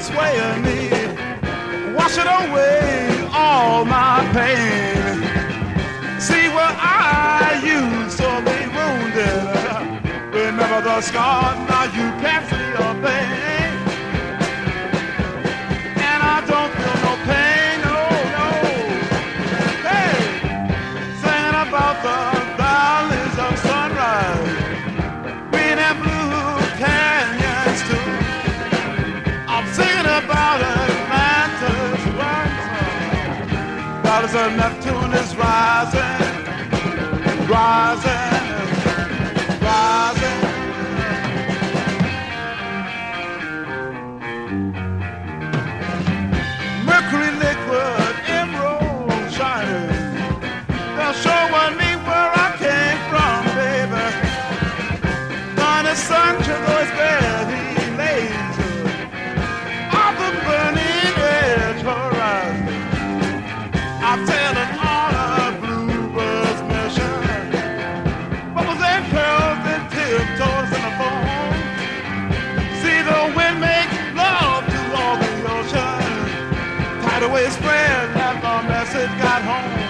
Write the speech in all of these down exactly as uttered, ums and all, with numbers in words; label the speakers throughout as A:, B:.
A: sway me, washing away all my pain. See where I used to be wounded, remember the scar, now you can't see a thing. And I don't feel no pain, no, no. Hey, singing about the valleys of sunrise, green and blue canyons too. I'm singing about Atlantis rising, goddess of Neptune is rising, rising, rising. Mercury liquid, emerald shining, they're showing me where I came from, baby. When the sun to those bed he lays off the burning edge horizon. I'm telling all of bluebirds mission, bubbles and curls and tiptoes in the foam. See the wind make love to all the ocean, tidal wave spread and the message got home.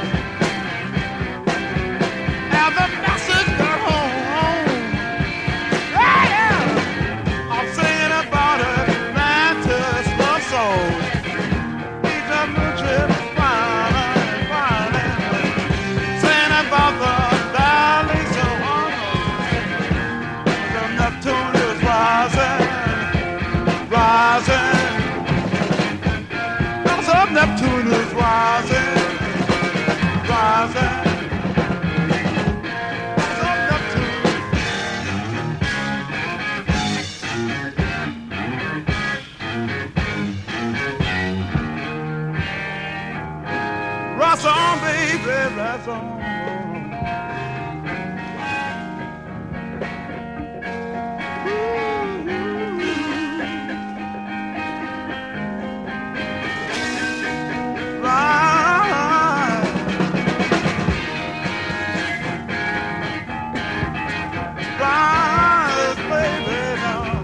A: And the message got home. Yeah, yeah. I'm singing about Atlantis, the soul. Each of the trip fine, fine. Singing about the valleys of Honor. The Neptune is rising, rising. The Neptune is rising, rising. Rise on, baby, rise on. Rise, rise, baby, now.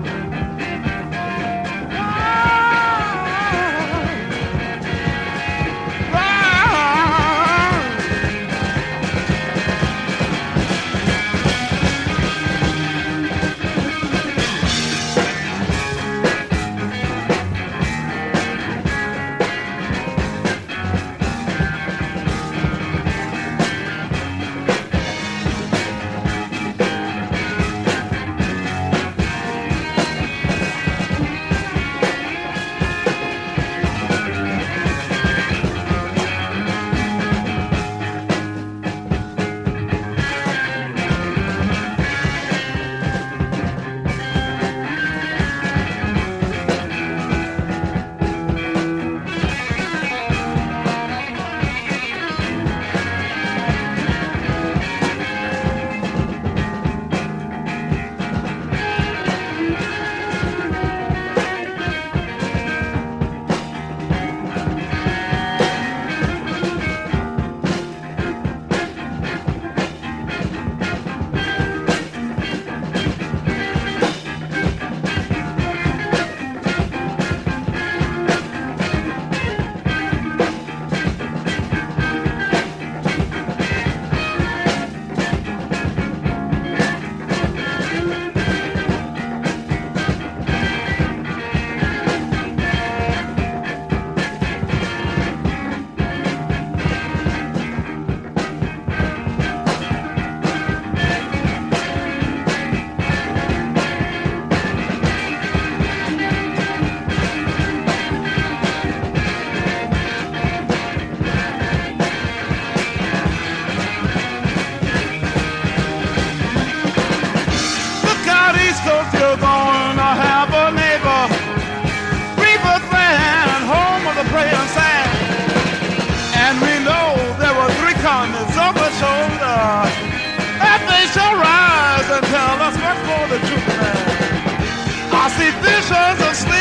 A: You're gonna have a neighbor, Reaper Land, home of the praying sand. And we know there were three continents on the shoulder, and they shall rise and tell us what's for the truth, man. I see visions of sleep.